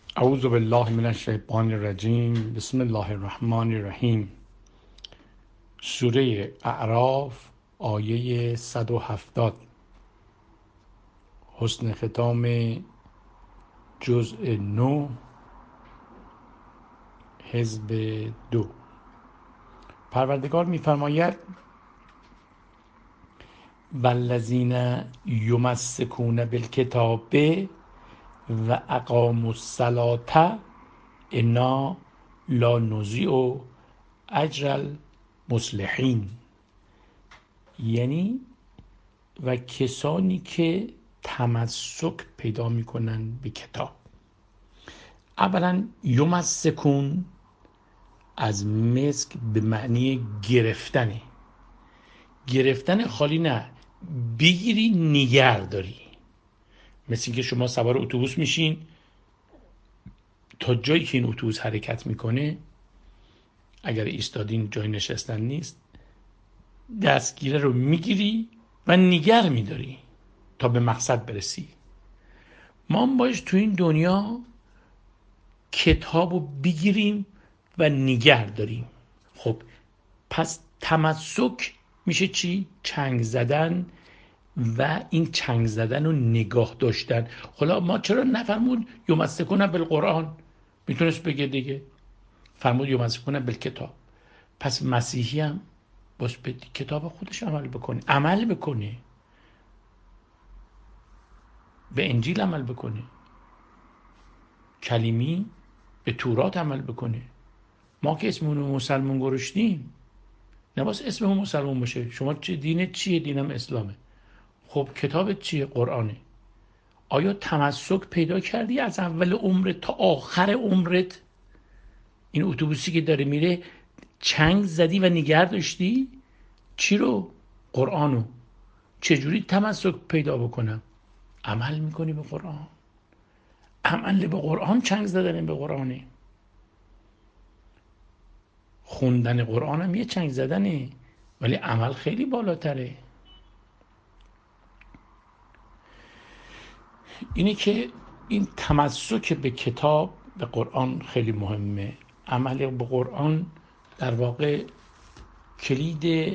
اعوذ بالله من الشیطان الرجیم. بسم الله الرحمن الرحیم. سوره اعراف آیه 170. حسن ختام جزء 9 حزب 2. پروردگار می‌فرماید والذین یمسکون بالکتاب و اقاموا الصلاة انا لا نضیع اجر المصلحین. یعنی و کسانی که تمسک پیدا میکنن به کتاب. اولا یمسکون از مسک به معنی گرفتنه. گرفتن خالی نه، بگیری نگه داری. مثل اینکه شما سوار اتوبوس میشین، تا جایی که این اتوبوس حرکت میکنه اگر ایستادین جای نشستن نیست، دستگیره رو میگیری و نگر میداری تا به مقصد برسی. ما هم باید تو این دنیا کتاب رو بگیریم و نگر داریم. خب پس تمسک میشه چی؟ چنگ زدن و این چنگ زدن رو نگاه داشتن. حالا ما چرا نفرمود یمسکون بالقرآن؟ میتونست بگه دیگه، فرمود یمسکون بالکتاب. پس مسیحی هم باش به کتاب خودش عمل بکنه، به انجیل عمل بکنه، کلیمی به تورات عمل بکنه. ما که اسممون مسلمون گذاشتیم، نباید اسممون مسلمون باشه. شما چه دینت چیه؟ دینم اسلامه. خب کتابت چیه؟ قرآنه. آیا تمسک پیدا کردی از اول عمرت تا آخر عمرت؟ این اتوبوسی که داره میره چنگ زدی و نگه داشتی؟ چی رو؟ قرآنو. چجوری تمسک پیدا بکنم؟ عمل میکنی به قرآن. عمل به قرآن چنگ زدن به قرآنه. خوندن قرآن هم یه چنگ زدنه، ولی عمل خیلی بالاتره. اینه که این تمسک به کتاب، به قرآن خیلی مهمه. عمل به قرآن در واقع کلید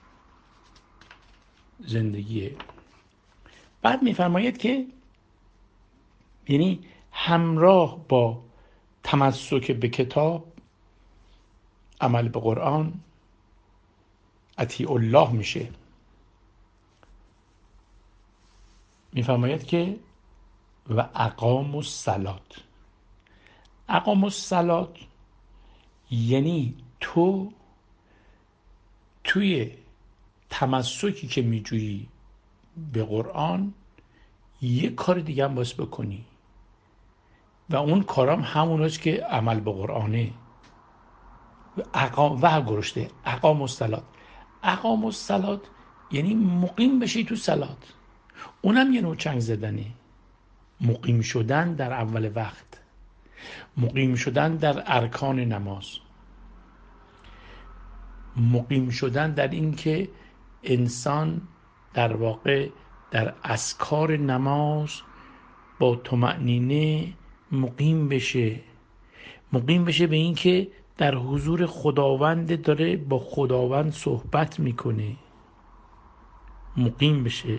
زندگیه. بعد میفرماید که یعنی همراه با تمسک به کتاب، عمل به قرآن، اطیع الله میشه. میفرماید که و اقام الصلاة. اقام الصلاة یعنی تو توی تمسکی که میجویی به قرآن یه کار دیگه هم باید بکنی و اون کارام هموناست که عمل به قرآنه. اقام گرشته اقام الصلاة. اقام الصلاة یعنی مقیم بشی تو صلات. اونم یه نوع چنگ زدنه. مقیم شدن در اول وقت، مقیم شدن در ارکان نماز، مقیم شدن در این که انسان در واقع در اذکار نماز با طمأنینه مقیم بشه به این که در حضور خداوند داره با خداوند صحبت میکنه، مقیم بشه.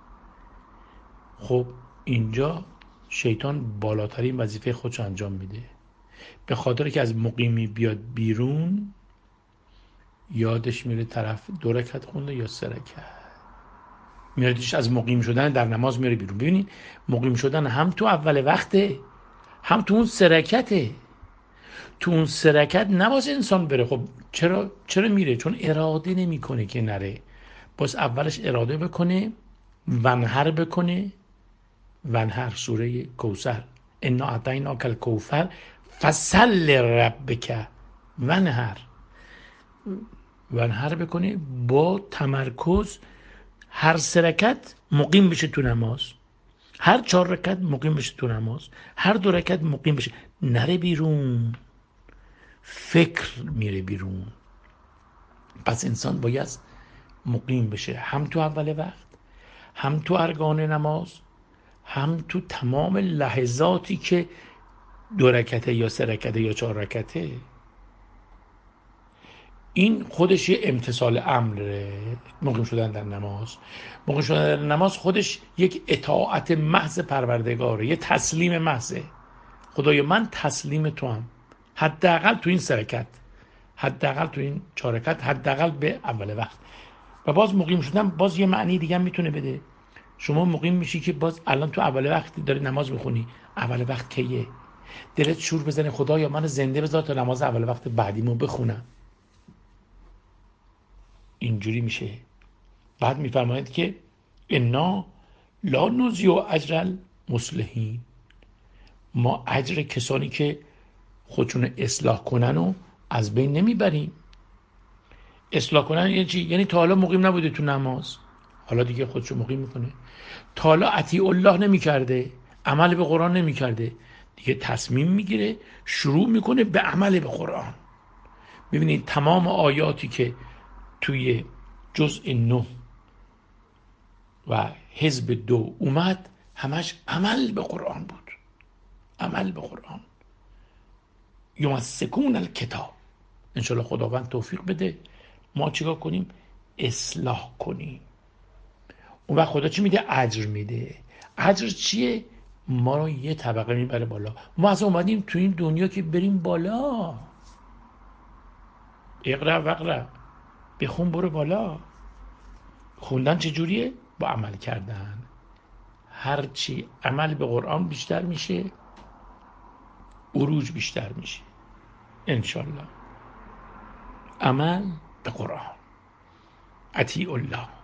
خب اینجا شیطان بالاترین وظیفه خودش انجام میده. به خاطر که از مقیمی بیاد بیرون، یادش میره طرف 2 رکعت خونده یا 3 رکعت، میادش از مقیم شدن در نماز میره بیرون. ببینید مقیم شدن هم تو اول وقته، هم تو اون 3 رکعته. تو اون 3 رکعت نباید انسان بره. خب چرا میره؟ چون اراده نمیکنه که نره. باز اولش اراده بکنه، ونهر بکنه. ونهر سوره کوثر، انا اعطیناک الکوثر فصل لربک ونهر بکنه با تمرکز. هر 3 رکعت مقیم بشه تو نماز، هر 4 رکعت مقیم بشه تو نماز، هر 2 رکعت مقیم بشه، نره بیرون. فکر میره بیرون. پس انسان باید مقیم بشه، هم تو اول وقت، هم تو ارکان نماز، هم تو تمام لحظاتی که 2 رکعته یا 3 رکعته یا 4 رکعته، این خودش یه امتثال امره. مقیم شدن در نماز، مقیم شدن در نماز خودش یک اطاعت محض پروردگاره، یه تسلیم محضه. خدایا من تسلیم تو هم، حداقل تو این 3 رکعت، حداقل تو این 4 رکعت، حداقل به اول وقت. و باز مقیم شدن باز یه معنی دیگه هم میتونه بده. شما مقیم میشی که باز الان تو اول وقت داری نماز میخونی، اول وقت کیه؟ دلت شور بزنه خدایا من زنده بذار تا نماز اول وقت بعدیمو بخونم. اینجوری میشه. بعد میفرمایید که انا لا نضیع اجر المصلحین، ما اجر کسانی که خودشون اصلاح کنن و از بین نمیبریم. اصلاح کنن یعنی چی؟ یعنی تا حالا مقیم نبوده تو نماز، حالا دیگه خودشو مقیم میکنه. تا حالا اطیع الله نمیکرده، عمل به قرآن نمیکرده، دیگه تصمیم میگیره شروع میکنه به عمل به قرآن. ببینید تمام آیاتی که توی جزء 9 و حزب 2 اومد همش عمل به قرآن بود، عمل به قرآن. یمسکون الکتاب. انشالله خداوند توفیق بده ما چیکار کنیم؟ اصلاح کنیم. اون وقت خدا چی میده؟ اجر میده. اجر چیه؟ ما رو یه طبقه میبره بالا. ما از اومدیم تو این دنیا که بریم بالا. اقرا وقرا، بخون برو بالا. خوندن چجوریه؟ با عمل کردن. هرچی عمل به قرآن بیشتر میشه عروج بیشتر میشه انشالله. عمل به قرآن، اطیع الله.